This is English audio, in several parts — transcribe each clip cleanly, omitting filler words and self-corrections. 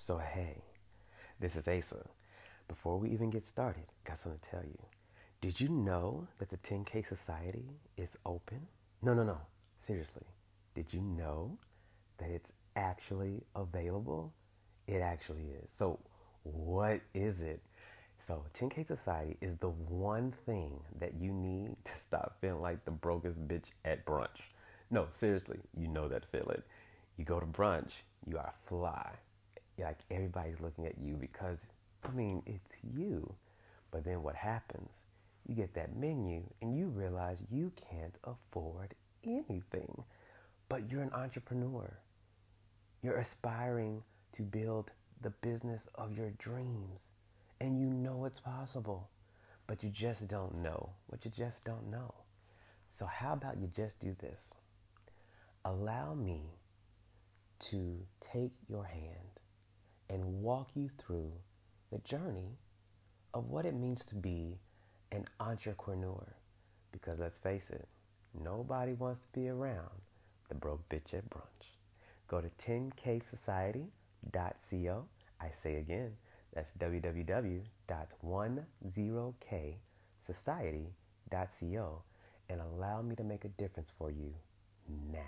So, hey, this is Asa. Before we even get started, got something to tell you. Did you know that the 10K Society is open? No. Seriously. Did you know that it's actually available? It actually is. So, what is it? So, 10K Society is the one thing that you need to stop feeling like the brokest bitch at brunch. No, seriously, you know that feeling. You go to brunch, you are fly. Like everybody's looking at you because, it's you. But then what happens? You get that menu and you realize you can't afford anything. But you're an entrepreneur. You're aspiring to build the business of your dreams. And you know it's possible. But you just don't know what you just don't know. So how about you just do this? Allow me to take your hand and walk you through the journey of what it means to be an entrepreneur. Because let's face it, nobody wants to be around the broke bitch at brunch. Go to 10ksociety.co. I say again, that's www.10ksociety.co, and allow me to make a difference for you now.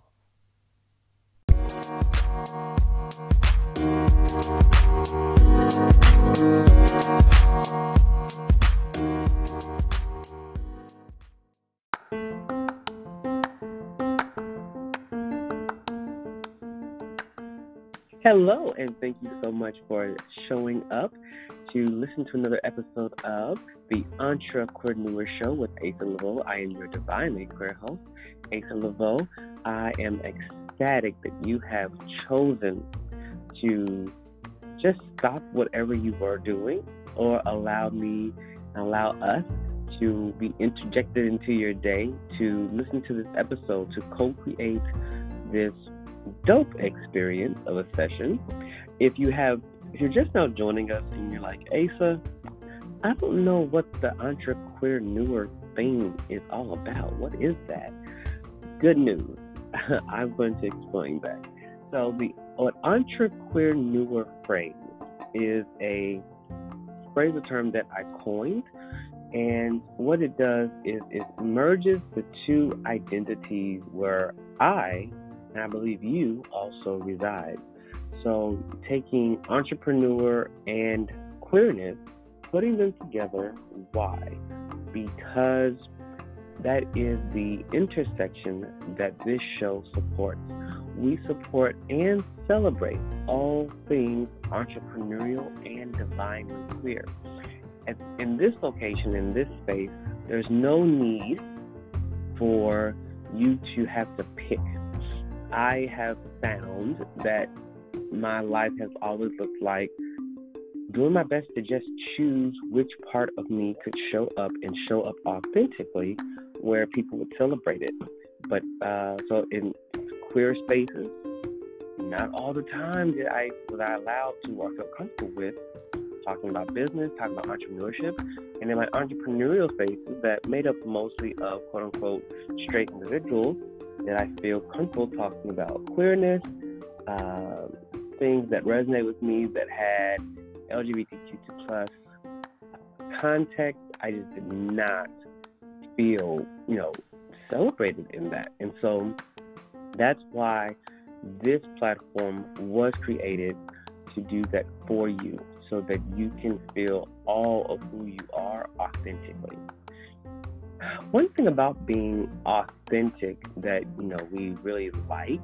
Hello, and thank you so much for showing up to listen to another episode of the Entrepreneur Show with Asa Laveau. I am your divinely queer host, Asa Laveau. I am ecstatic that you have chosen to just stop whatever you are doing or allow us to be interjected into your day to listen to this episode, to co-create this dope experience of a session. If you're just now joining us and you're like, Asa, I don't know what the entrepreneur thing is all about. What is that? Good news. I'm going to explain that. So the entrepreneur phrase is a term that I coined, and what it does is it merges the two identities where I believe you also reside. So taking entrepreneur and queerness, putting them together, why? Because that is the intersection that this show supports. We support and celebrate all things entrepreneurial and divinely queer. In this location, in this space, there's no need for you to have to pick. I have found that my life has always looked like doing my best to just choose which part of me could show up and show up authentically where people would celebrate it. But so in queer spaces, not all the time was I allowed to or feel comfortable with talking about business, talking about entrepreneurship. And in my entrepreneurial spaces that made up mostly of quote-unquote straight individuals, that I feel comfortable talking about queerness, things that resonate with me that had LGBTQ2 plus context. I just did not feel, celebrated in that. And so that's why this platform was created to do that for you, so that you can feel all of who you are authentically. One thing about being authentic that, we really like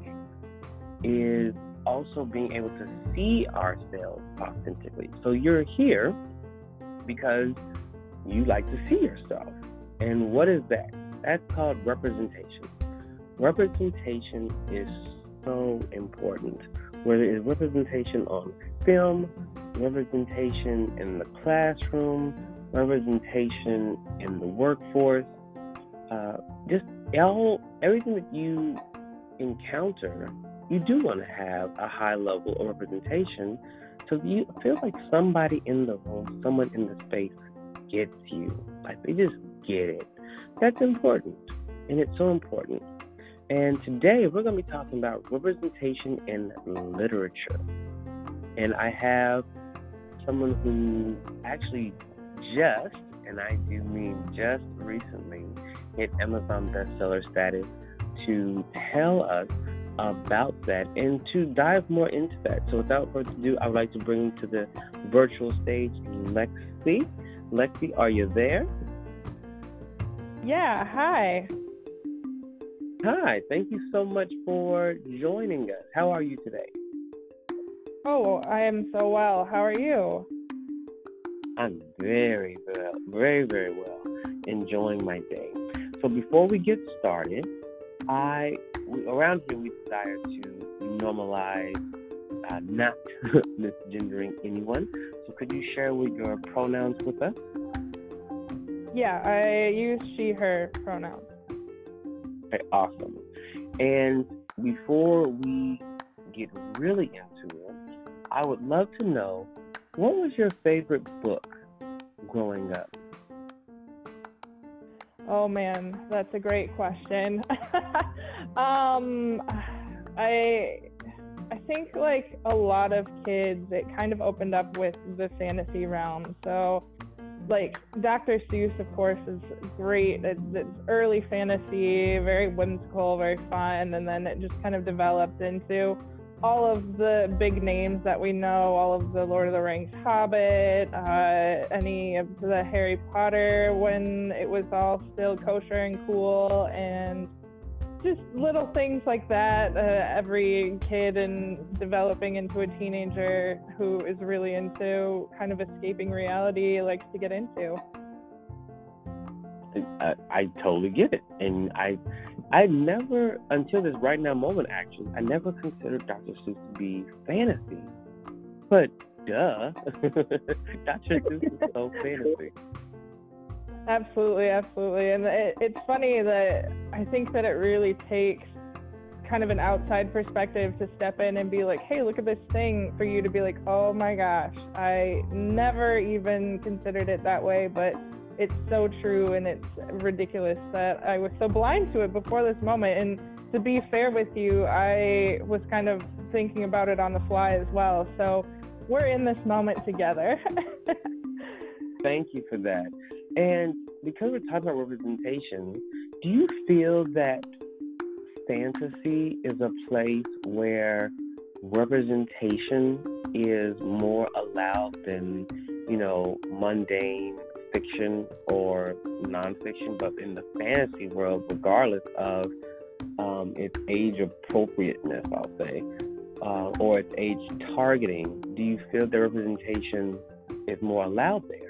is also being able to see ourselves authentically. So you're here because you like to see yourself. And what is that? That's called representation. Representation is so important. Whether it's representation on film, representation in the classroom, representation in the workforce, just everything that you encounter, you do want to have a high level of representation, so you feel like somebody in the room, someone in the space gets you. Like they just get it. That's important, and it's so important. And today we're going to be talking about representation in literature. And I have someone who actually just, and I do mean just recently, hit Amazon bestseller status to tell us about that and to dive more into that. So without further ado, I would like to bring to the virtual stage Lexi. Lexi, are you there? Yeah, hi. Hi, thank you so much for joining us. How are you today? Oh, I am so well. How are you? I'm very well, very, very well, enjoying my day. So before we get started, around here we desire to normalize not misgendering anyone. So could you share with your pronouns with us? Yeah, I use she, her pronouns. Okay, awesome. And before we get really into it, I would love to know, what was your favorite book growing up? Oh man, that's a great question. I think like a lot of kids, it kind of opened up with the fantasy realm. So like Dr. Seuss, of course, is great. It's early fantasy, very whimsical, very fun, and then it just kind of developed into all of the big names that we know, all of the Lord of the Rings, Hobbit, any of the Harry Potter when it was all still kosher and cool, and just little things like that. Every kid and developing into a teenager who is really into kind of escaping reality likes to get into. I totally get it. And I never, until this right now moment actually, I never considered Dr. Seuss to be fantasy. But duh, Dr. Seuss is so fantasy. Absolutely. And it's funny that I think that it really takes kind of an outside perspective to step in and be like, hey, look at this thing, for you to be like, oh my gosh, I never even considered it that way, but it's so true, and it's ridiculous that I was so blind to it before this moment. And to be fair with you, I was kind of thinking about it on the fly as well. So we're in this moment together. Thank you for that. And because we're talking about representation, do you feel that fantasy is a place where representation is more allowed than, mundane fiction or nonfiction, but in the fantasy world, regardless of its age appropriateness, I'll say, or its age targeting, do you feel the representation is more allowed there?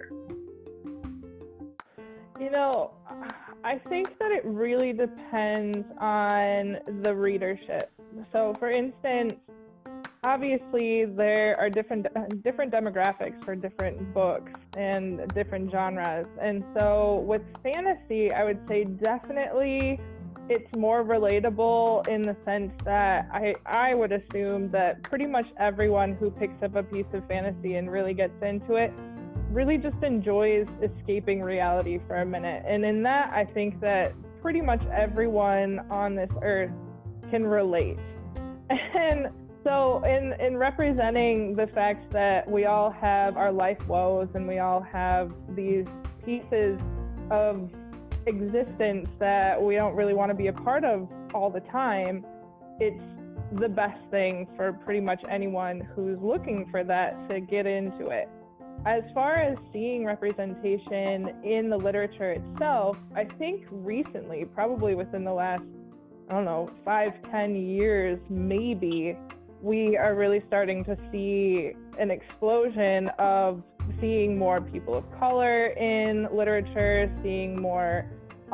I think that it really depends on the readership. So, for instance, obviously there are different demographics for different books and different genres. And so with fantasy, I would say definitely it's more relatable in the sense that I would assume that pretty much everyone who picks up a piece of fantasy and really gets into it really just enjoys escaping reality for a minute. And in that, I think that pretty much everyone on this earth can relate. And so in representing the fact that we all have our life woes and we all have these pieces of existence that we don't really want to be a part of all the time, it's the best thing for pretty much anyone who's looking for that to get into it. As far as seeing representation in the literature itself, I think recently, probably within the last, 5-10 years, maybe, we are really starting to see an explosion of seeing more people of color in literature, seeing more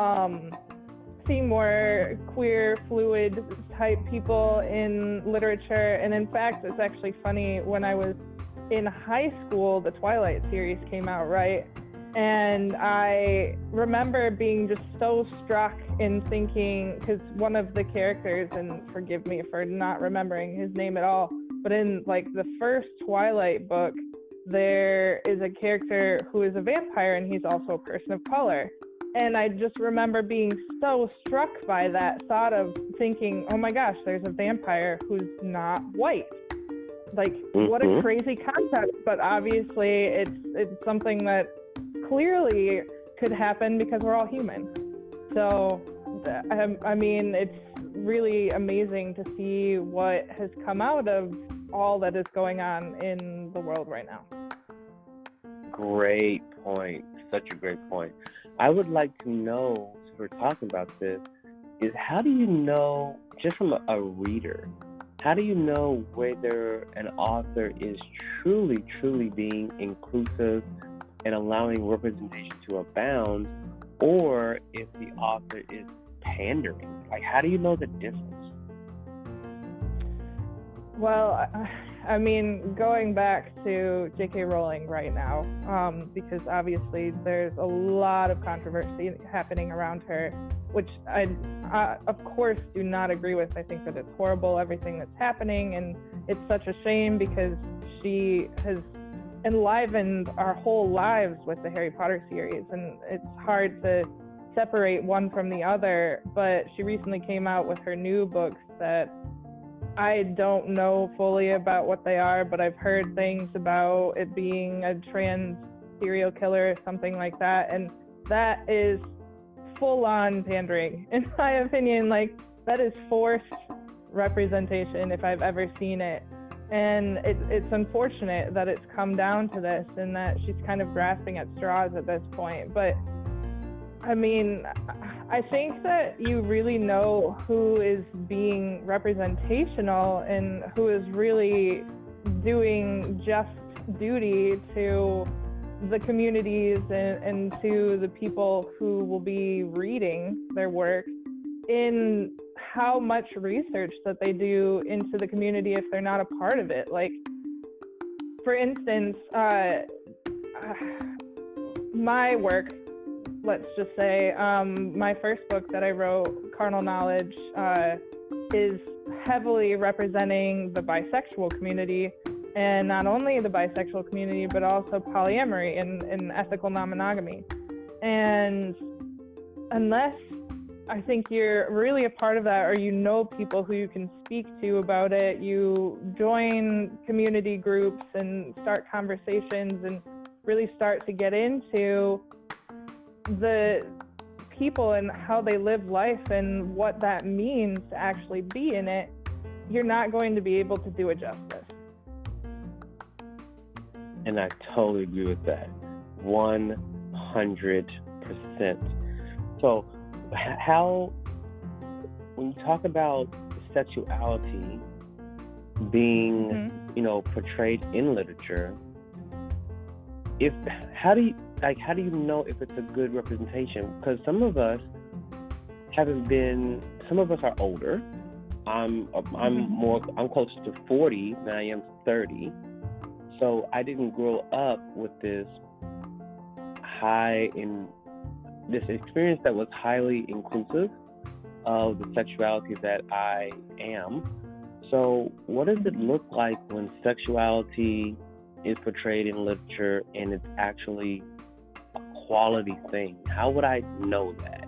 queer, fluid type people in literature. And in fact, it's actually funny, when I was in high school, the Twilight series came out, right? And I remember being just so struck in thinking, because one of the characters, and forgive me for not remembering his name at all, but in like the first Twilight book, there is a character who is a vampire, and he's also a person of color. And I just remember being so struck by that thought of thinking, oh my gosh, there's a vampire who's not white. Like, what a crazy concept, but obviously it's something that clearly could happen because we're all human. So, I mean, it's really amazing to see what has come out of all that is going on in the world right now. Great point. Such a great point. I would like to know, since we're talking about this, is how do you know, just from a reader, how do you know whether an author is truly, truly being inclusive and allowing representation to abound, or if the author is pandering? Like, how do you know the difference? Well, I mean, going back to J.K. Rowling right now, because obviously there's a lot of controversy happening around her, which I of course, do not agree with. I think that it's horrible, everything that's happening, and it's such a shame because she has enlivened our whole lives with the Harry Potter series, and it's hard to separate one from the other. But she recently came out with her new books that I don't know fully about what they are, but I've heard things about it being a trans serial killer or something like that, and that is full-on pandering, in my opinion. Like, that is forced representation if I've ever seen it. And it's unfortunate that it's come down to this and that she's kind of grasping at straws at this point. But I mean, I think that you really know who is being representational and who is really doing just duty to the communities and to the people who will be reading their work, in how much research that they do into the community if they're not a part of it. Like, for instance, my work, let's just say, my first book that I wrote, Carnal Knowledge, is heavily representing the bisexual community, and not only the bisexual community, but also polyamory and ethical non-monogamy. And unless I think you're really a part of that, or you know people who you can speak to about it, you join community groups and start conversations and really start to get into the people and how they live life and what that means to actually be in it, you're not going to be able to do it justice. And I totally agree with that. 100%. So, how, when you talk about sexuality being, portrayed in literature, how do you know if it's a good representation? Because some of us are older. I'm closer to 40 than I am 30. So I didn't grow up with this experience that was highly inclusive of the sexuality that I am. So what does it look like when sexuality is portrayed in literature and it's actually a quality thing? How would I know that?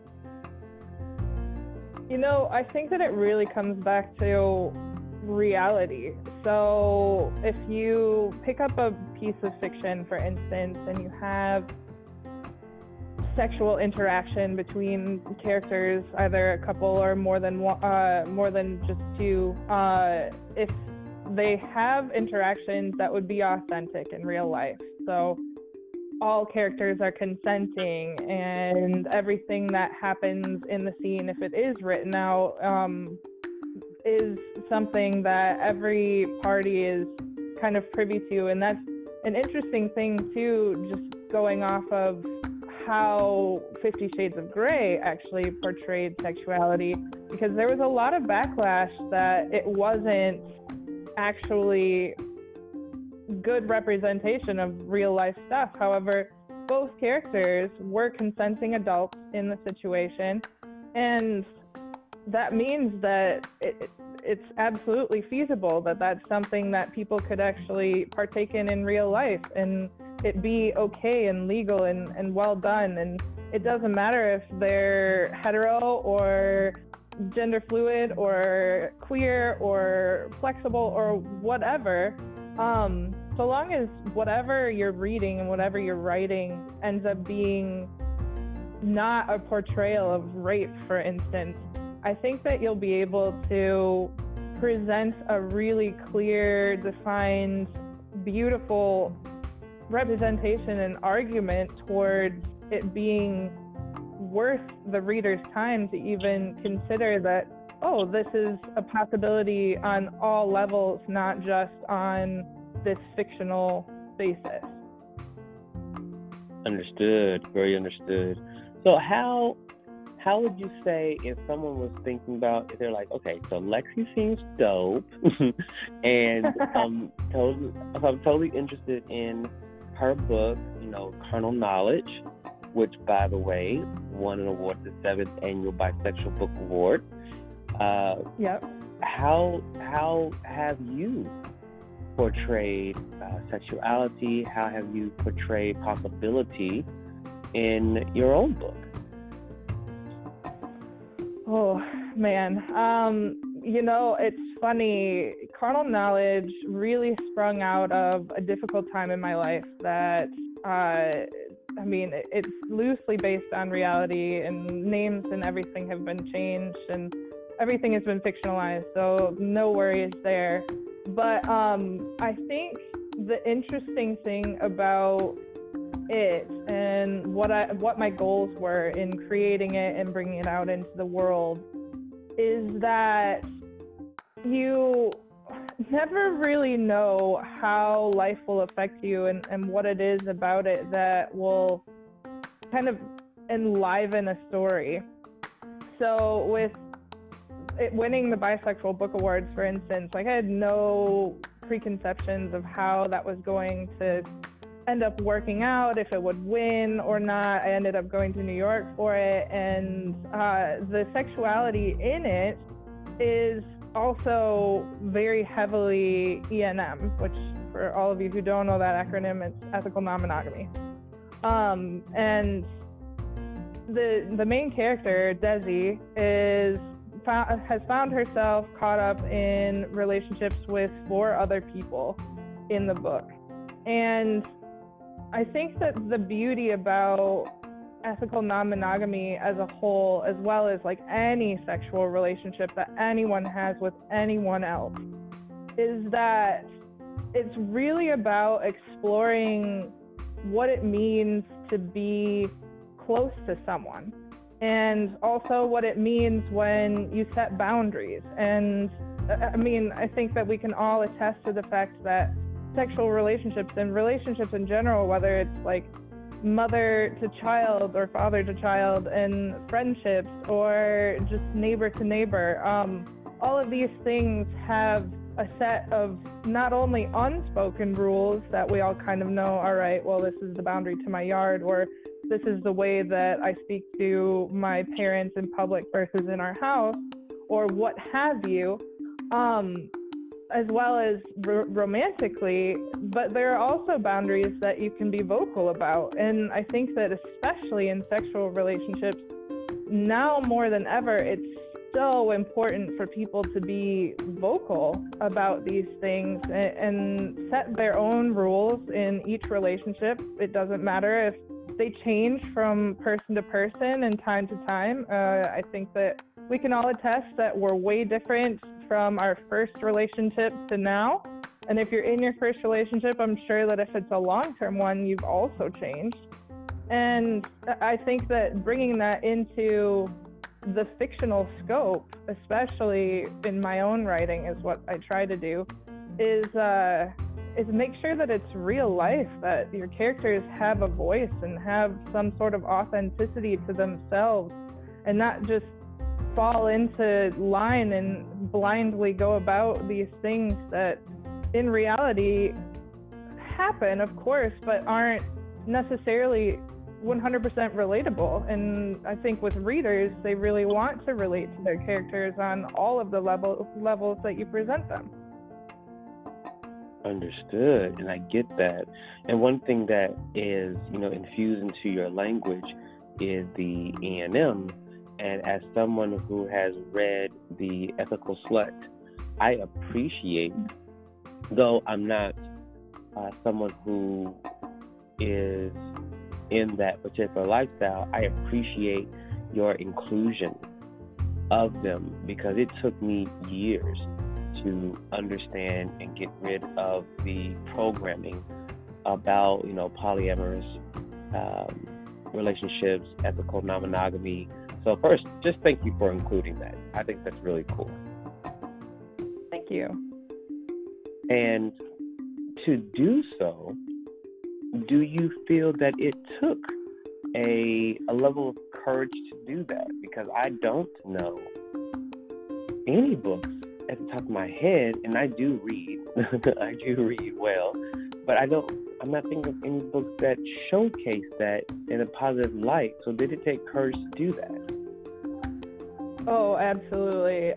I think that it really comes back to reality. So if you pick up a piece of fiction, for instance, and you have sexual interaction between characters, either a couple or more than just two, if they have interactions that would be authentic in real life, so all characters are consenting and everything that happens in the scene, if it is written out, is something that every party is kind of privy to. And that's an interesting thing too, just going off of how 50 Shades of Grey actually portrayed sexuality, because there was a lot of backlash that it wasn't actually good representation of real life stuff. However, both characters were consenting adults in the situation, and that means that it's absolutely feasible that that's something that people could actually partake in real life, and it be okay and legal and well done. And it doesn't matter if they're hetero or gender fluid or queer or flexible or whatever, so long as whatever you're reading and whatever you're writing ends up being not a portrayal of rape, for instance, I think that you'll be able to present a really clear, defined, beautiful representation and argument towards it being worth the reader's time to even consider that, oh, this is a possibility on all levels, not just on this fictional basis. Understood. Very understood. So how would you say, if someone was thinking about, if they're like, okay, so Lexi seems dope, and I'm totally interested in her book, Carnal Knowledge, which, by the way, won an award at the 7th Annual Bisexual Book Award. Yep. How have you portrayed sexuality? How have you portrayed possibility in your own book? Oh, man. It's funny. Carnal Knowledge really sprung out of a difficult time in my life that, it's loosely based on reality, and names and everything have been changed, and everything has been fictionalized, so no worries there. But I think the interesting thing about it and what my goals were in creating it and bringing it out into the world is that you never really know how life will affect you and what it is about it that will kind of enliven a story. So with it winning the Bisexual Book Awards, for instance, I had no preconceptions of how that was going to end up working out, if it would win or not. I ended up going to New York for it, and the sexuality in it is also very heavily ENM, which, for all of you who don't know that acronym, it's ethical non-monogamy. And the main character, Desi, has found herself caught up in relationships with 4 other people in the book. And I think that the beauty about ethical non-monogamy as a whole, as well as like any sexual relationship that anyone has with anyone else, is that it's really about exploring what it means to be close to someone, and also what it means when you set boundaries. And I think that we can all attest to the fact that sexual relationships and relationships in general, whether it's like mother to child or father to child, and friendships or just neighbor to neighbor, all of these things have a set of not only unspoken rules that we all kind of know, all right, well, this is the boundary to my yard, or this is the way that I speak to my parents in public versus in our house, or what have you, as well as romantically, but there are also boundaries that you can be vocal about. And I think that especially in sexual relationships, now more than ever, it's so important for people to be vocal about these things and set their own rules in each relationship. It doesn't matter if they change from person to person and time to time. I think that we can all attest that we're way different from our first relationship to now. And if you're in your first relationship, I'm sure that if it's a long-term one, you've also changed. And I think that bringing that into the fictional scope, especially in my own writing, is what I try to do, is make sure that it's real life, that your characters have a voice and have some sort of authenticity to themselves, and not just fall into line and blindly go about these things that in reality happen, of course, but aren't necessarily 100% relatable. And I think with readers, they really want to relate to their characters on all of the levels that you present them. Understood, and I get that. And one thing that is, infused into your language is the ENM. And as someone who has read The Ethical Slut, I appreciate, though I'm not someone who is in that particular lifestyle, I appreciate your inclusion of them, because it took me years to understand and get rid of the programming about, polyamorous relationships, ethical non-monogamy. So first, just thank you for including that. I think that's really cool. Thank you. And to do so, do you feel that it took a level of courage to do that? Because I don't know any books at the top of my head, and I do read. I do read well, but I'm not thinking of any books that showcase that in a positive light. So did it take courage to do that? Oh, absolutely.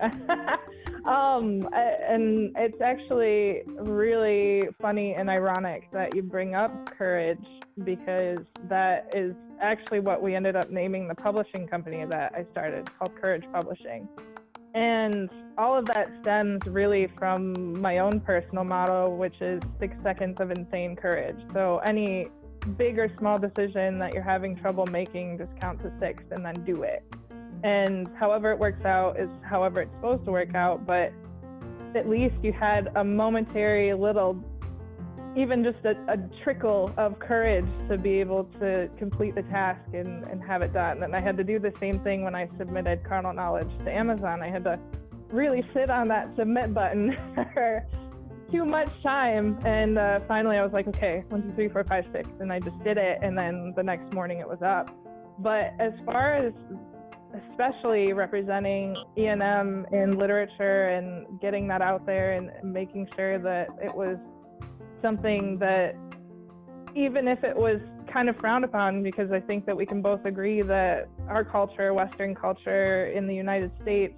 And it's actually really funny and ironic that you bring up courage, because that is actually what we ended up naming the publishing company that I started, called Courage Publishing. And all of that stems really from my own personal motto, which is 6 seconds of insane courage. So any big or small decision that you're having trouble making, just count to 6 and then do it. And however it works out is however it's supposed to work out, but at least you had a momentary little, even just a trickle of courage to be able to complete the task and have it done. And I had to do the same thing when I submitted Carnal Knowledge to Amazon. I had to really sit on that submit button for too much time. And finally I was like, okay, 1, 2, 3, 4, 5, 6. And I just did it. And then the next morning it was up. But as far as especially representing E&M in literature and getting that out there and making sure that it was something that, even if it was kind of frowned upon, because I think that we can both agree that our culture, Western culture in the United States,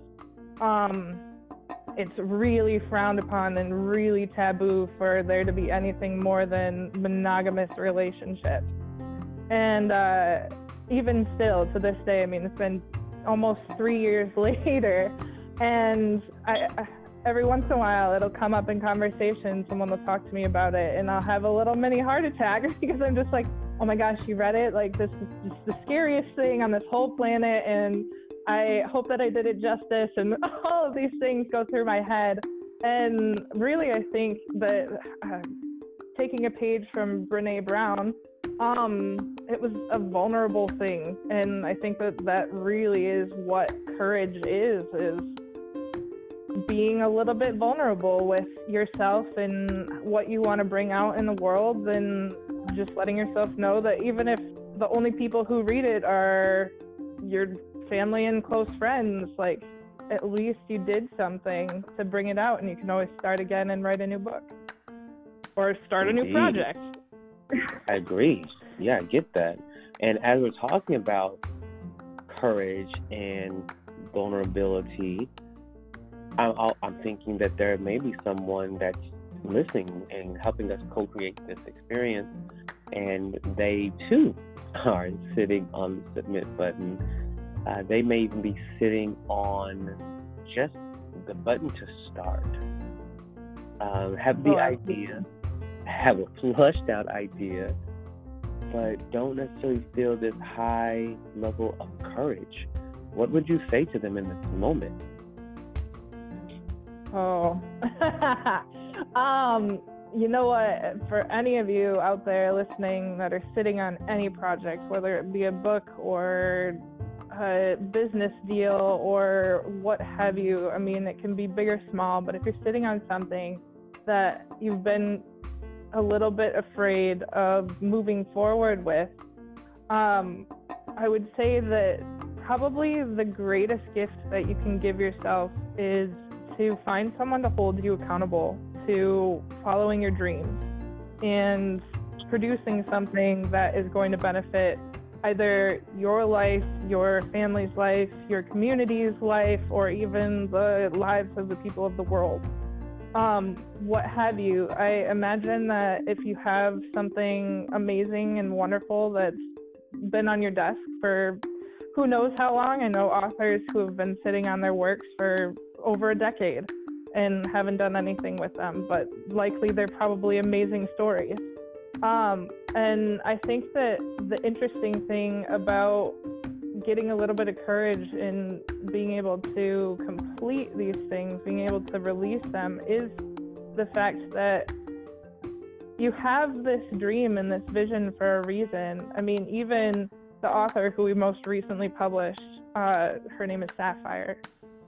it's really frowned upon and really taboo for there to be anything more than monogamous relationships. And even still to this day, I mean, it's been almost 3 years later, and I every once in a while it'll come up in conversation, someone will talk to me about it, and I'll have a little mini heart attack because I'm just like, oh my gosh, you read it? Like, this is just the scariest thing on this whole planet, and I hope that I did it justice, and all of these things go through my head. And really, I think that taking a page from Brené Brown, it was a vulnerable thing, and I think that really is what courage is being a little bit vulnerable with yourself and what you want to bring out in the world, and just letting yourself know that even if the only people who read it are your family and close friends, like, at least you did something to bring it out, and you can always start again and write a new book or start Indeed. a new project. I agree. Yeah, I get that. And as we're talking about courage and vulnerability, I'm thinking that there may be someone that's listening and helping us co-create this experience, and they too are sitting on the submit button. They may even be sitting on just the button to start. Have the idea, have a flushed out idea, but don't necessarily feel this high level of courage. What would you say to them in this moment? Oh, you know what? For any of you out there listening that are sitting on any project, whether it be a book or a business deal or what have you, I mean, it can be big or small, but if you're sitting on something that you've been a little bit afraid of moving forward with, I would say that probably the greatest gift that you can give yourself is to find someone to hold you accountable to following your dreams and producing something that is going to benefit either your life, your family's life, your community's life, or even the lives of the people of the world. What have you. I imagine that if you have something amazing and wonderful that's been on your desk for who knows how long. I know authors who have been sitting on their works for over a decade and haven't done anything with them, but likely they're probably amazing stories. And I think that the interesting thing about getting a little bit of courage in being able to complete these things, being able to release them, is the fact that you have this dream and this vision for a reason. I mean, even the author who we most recently published, her name is Sapphire,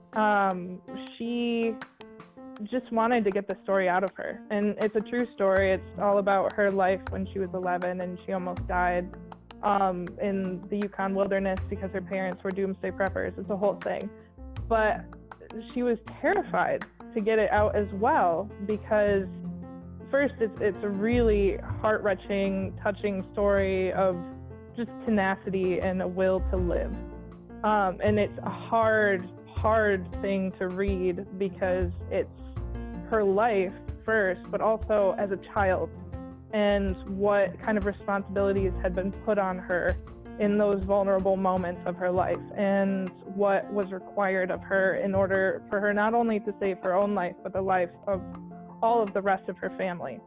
she just wanted to get the story out of her. And it's a true story. It's all about her life when she was 11 and she almost died in the Yukon wilderness because her parents were doomsday preppers. It's a whole thing. But she was terrified to get it out as well because first, it's a really heart-wrenching, touching story of just tenacity and a will to live. And it's a hard thing to read because it's her life first, but also as a child, and what kind of responsibilities had been put on her in those vulnerable moments of her life, and what was required of her in order for her not only to save her own life, but the life of all of the rest of her family.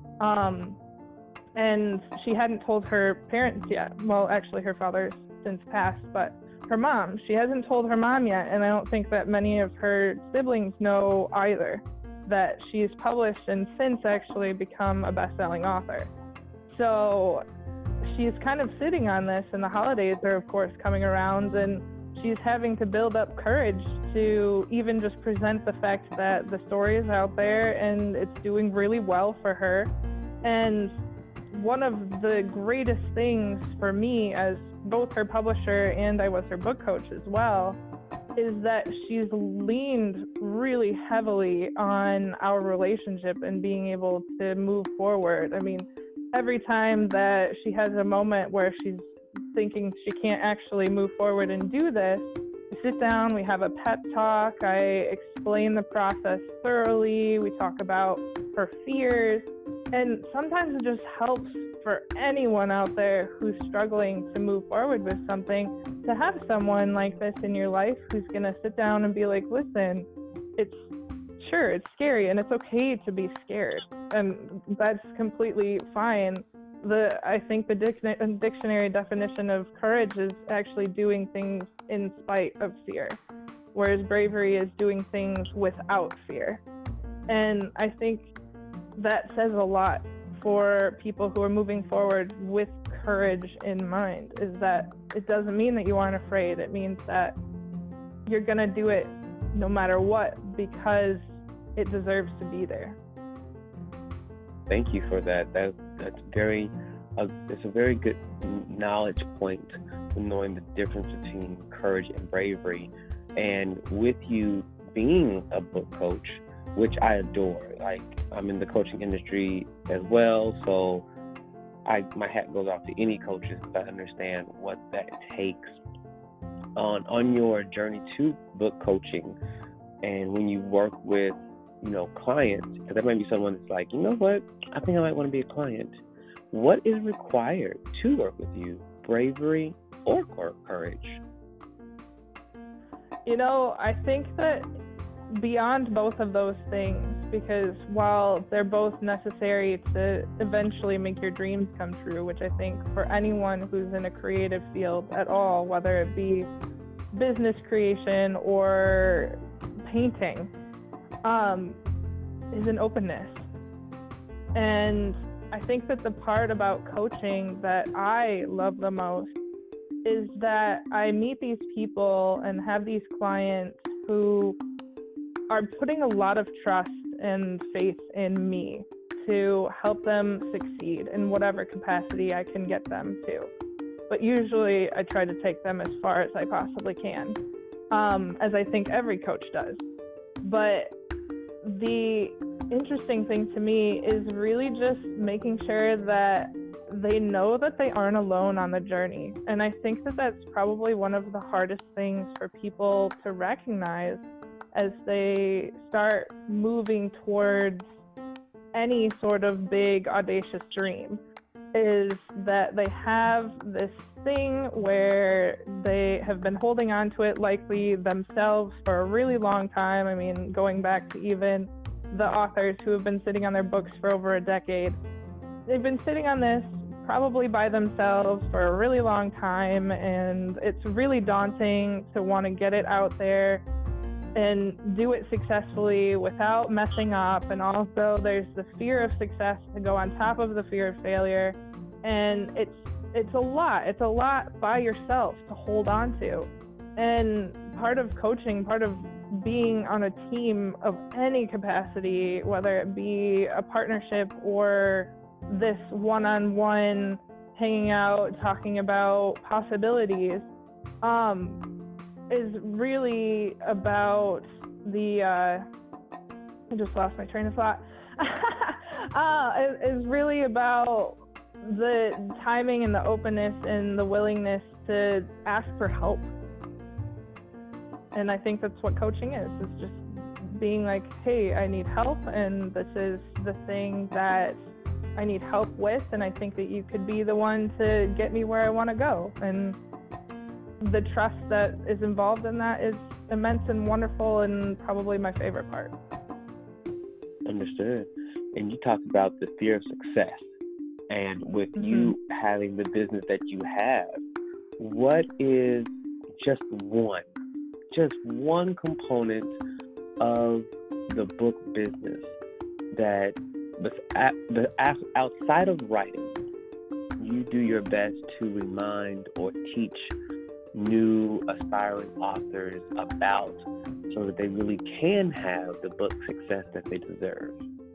And she hadn't told her parents yet. Well, actually, her father's since passed, but her mom, she hasn't told her mom yet, and I don't think that many of her siblings know either, that she's published and since actually become a best-selling author. So she's kind of sitting on this, and the holidays are, of course, coming around, and she's having to build up courage to even just present the fact that the story is out there and it's doing really well for her. And one of the greatest things for me as both her publisher and I was her book coach as well is that she's leaned really heavily on our relationship and being able to move forward. I mean, every time that she has a moment where she's thinking she can't actually move forward and do this, we sit down, we have a pep talk, I explain the process thoroughly, we talk about her fears, and sometimes it just helps for anyone out there who's struggling to move forward with something to have someone like this in your life who's going to sit down and be like, listen, it's scary and it's okay to be scared, and that's completely fine. I think the dictionary definition of courage is actually doing things in spite of fear, whereas bravery is doing things without fear. And I think that says a lot for people who are moving forward with courage in mind, is that it doesn't mean that you aren't afraid. It means that you're going to do it no matter what because it deserves to be there. Thank you for that. That's it's a very good knowledge point, knowing the difference between courage and bravery. And with you being a book coach, which I adore, like I'm in the coaching industry as well, so my hat goes off to any coaches that understand what that takes on your journey to book coaching. And when you work with clients, because that might be someone that's like, you know what, I think I might want to be a client. What is required to work with you, bravery or courage? I think that beyond both of those things, because while they're both necessary to eventually make your dreams come true, which I think for anyone who's in a creative field at all, whether it be business creation or painting, is an openness. And I think that the part about coaching that I love the most is that I meet these people and have these clients who are putting a lot of trust and faith in me to help them succeed in whatever capacity I can get them to. But usually I try to take them as far as I possibly can, as I think every coach does. But the interesting thing to me is really just making sure that they know that they aren't alone on the journey. And I think that that's probably one of the hardest things for people to recognize as they start moving towards any sort of big, audacious dream, is that they have this thing where they have been holding on to it likely themselves for a really long time. I mean, going back to even the authors who have been sitting on their books for over a decade. They've been sitting on this probably by themselves for a really long time, and it's really daunting to want to get it out there and do it successfully without messing up. And also there's the fear of success to go on top of the fear of failure, and it's a lot by yourself to hold on to. And part of coaching, part of being on a team of any capacity, whether it be a partnership or this one-on-one hanging out, talking about possibilities, is really about the, I just lost my train of thought, is really about the timing and the openness and the willingness to ask for help. And I think that's what coaching is just being like, hey, I need help, and this is the thing that I need help with, and I think that you could be the one to get me where I want to go. And the trust that is involved in that is immense and wonderful, and probably my favorite part. Understood. And you talked about the fear of success. And with you having the business that you have, what is just one component of the book business that outside of writing, you do your best to remind or teach new aspiring authors about, so that they really can have the book success that they deserve?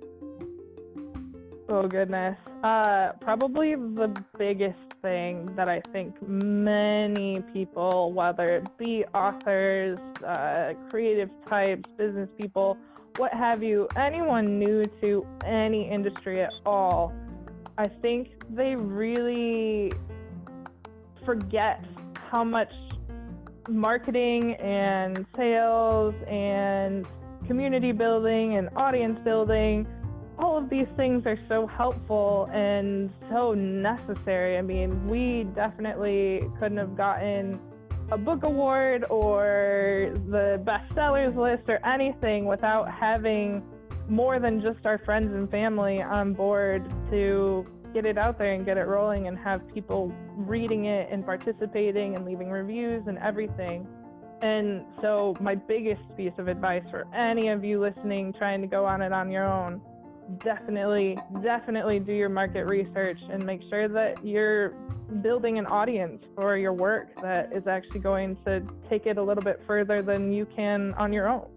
Oh, goodness. Probably the biggest thing that I think many people, whether it be authors, creative types, business people, what have you, anyone new to any industry at all, I think they really forget how much marketing and sales and community building and audience building, all of these things are so helpful and so necessary. I mean, we definitely couldn't have gotten a book award or the bestsellers list or anything without having more than just our friends and family on board to get it out there and get it rolling and have people reading it and participating and leaving reviews and everything. And so my biggest piece of advice for any of you listening trying to go on it on your own, definitely do your market research and make sure that you're building an audience for your work that is actually going to take it a little bit further than you can on your own.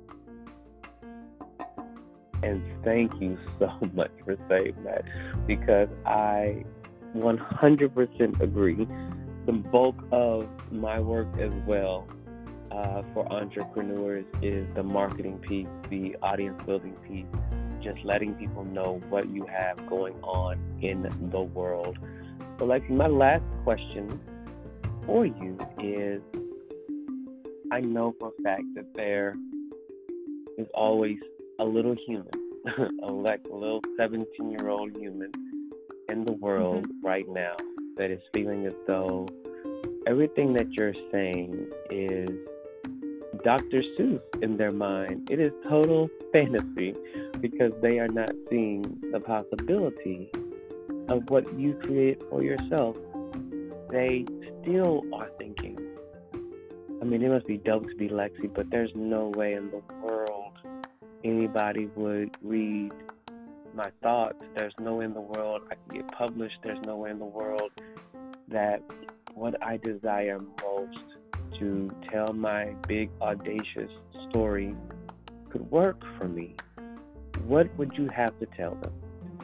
And thank you so much for saying that, because I 100% agree. The bulk of my work as well for entrepreneurs is the marketing piece, the audience building piece, just letting people know what you have going on in the world. So, like, my last question for you is, I know for a fact that there is always a little human, like a little 17-year-old human in the world right now that is feeling as though everything that you're saying is Dr. Seuss in their mind. It is total fantasy because they are not seeing the possibility of what you create for yourself. They still are thinking, I mean, it must be dope to be Lexi, but there's no way in the world anybody would read my thoughts. There's no way in the world I can get published. There's no way in the world that what I desire most, to tell my big, audacious story, could work for me. What would you have to tell them?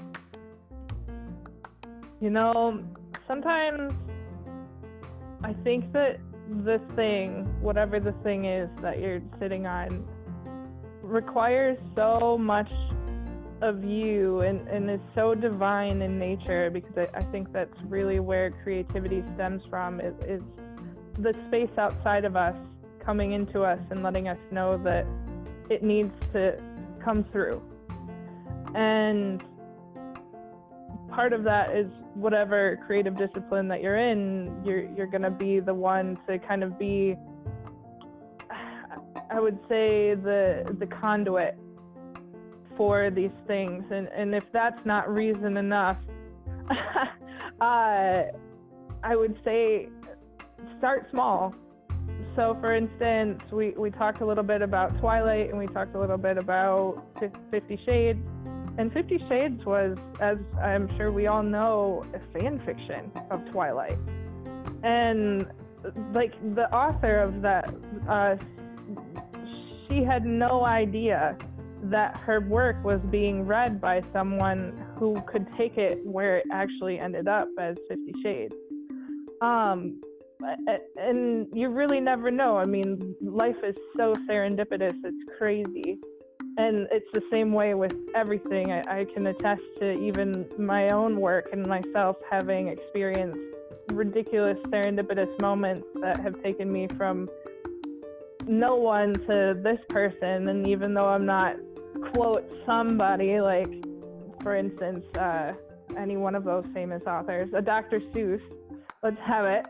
You know, sometimes I think that the thing, whatever the thing is that you're sitting on, requires so much of you and is so divine in nature, because I think that's really where creativity stems from, is the space outside of us coming into us and letting us know that it needs to come through. And part of that is whatever creative discipline that you're in, you're going to be the one to kind of be, I would say, the conduit for these things. And if that's not reason enough, I would say start small. So for instance, we talked a little bit about Twilight, and we talked a little bit about 50 Shades. And 50 Shades was, as I'm sure we all know, a fan fiction of Twilight. And like the author of that, she had no idea that her work was being read by someone who could take it where it actually ended up as 50 Shades. And you really never know. I mean, life is so serendipitous, it's crazy. And it's the same way with everything. I can attest to even my own work and myself having experienced ridiculous serendipitous moments that have taken me from no one to this person. And even though I'm not, quote, somebody, like, for instance, any one of those famous authors, a Dr. Seuss, let's have it.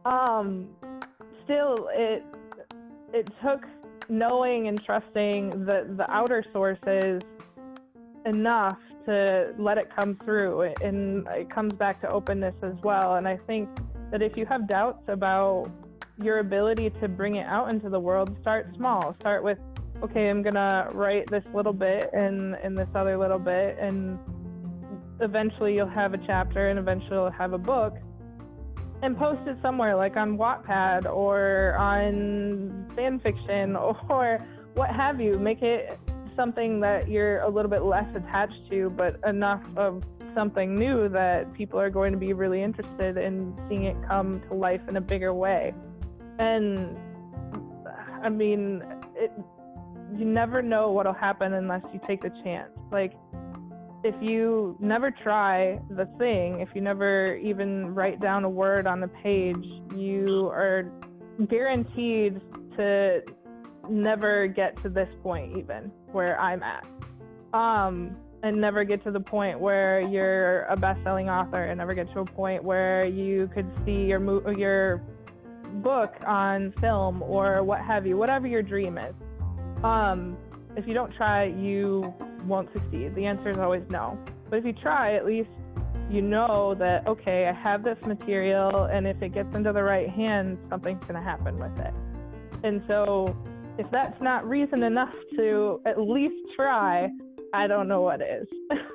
Still, it took knowing and trusting the outer sources enough to let it come through, and it comes back to openness as well. And I think that if you have doubts about your ability to bring it out into the world, start small. Start with, okay, I'm gonna write this little bit and this other little bit, and eventually you'll have a chapter, and eventually you'll have a book. And post it somewhere, like on Wattpad or on fanfiction or what have you. Make it something that you're a little bit less attached to, but enough of something new that people are going to be really interested in seeing it come to life in a bigger way. And I mean, you never know what'll happen unless you take the chance. Like, if you never try the thing, if you never even write down a word on the page, you are guaranteed to never get to this point, even where I'm at. And never get to the point where you're a best-selling author, and never get to a point where you could see your book on film or what have you, whatever your dream is. If you don't try, you won't succeed. The answer is always no. But if you try, at least you know that, okay, I have this material, and if it gets into the right hands, something's going to happen with it. And so if that's not reason enough to at least try, I don't know what is.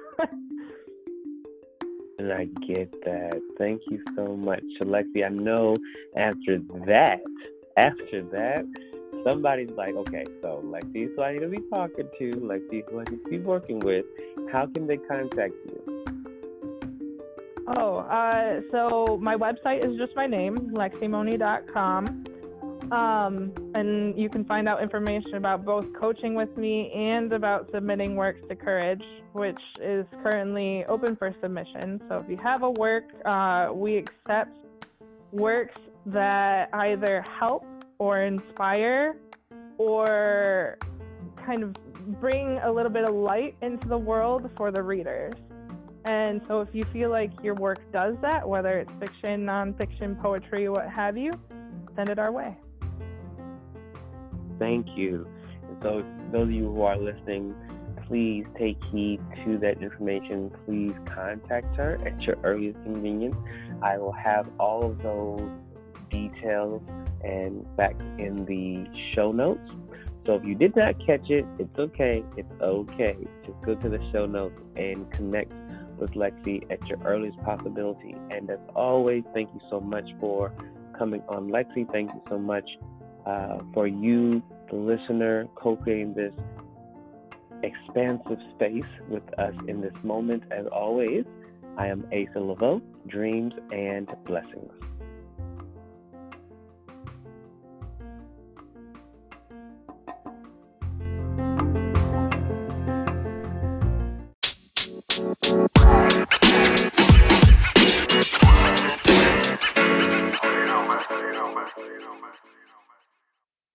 And I get that. Thank you so much, Alexi. I know after that, somebody's like, okay, so Lexi, who I need to be talking to, Lexi, who I need to be working with, how can they contact you? So my website is just my name, leximoni.com. And you can find out information about both coaching with me and about submitting works to Courage, which is currently open for submission. So if you have a work, we accept works that either help or inspire or kind of bring a little bit of light into the world for the readers. And so if you feel like your work does that, whether it's fiction, nonfiction, poetry, what have you, send it our way. Thank you. And so those of you who are listening, please take heed to that information. Please contact her at your earliest convenience. I will have all of those details and facts in the show notes. So if you did not catch it, it's okay. It's okay. Just go to the show notes and connect with Lexi at your earliest possibility. And as always, thank you so much for coming on, Lexi. Thank you so much for you, the listener, co-creating this expansive space with us in this moment. As always, I am Asa Laveau. Dreams and blessings.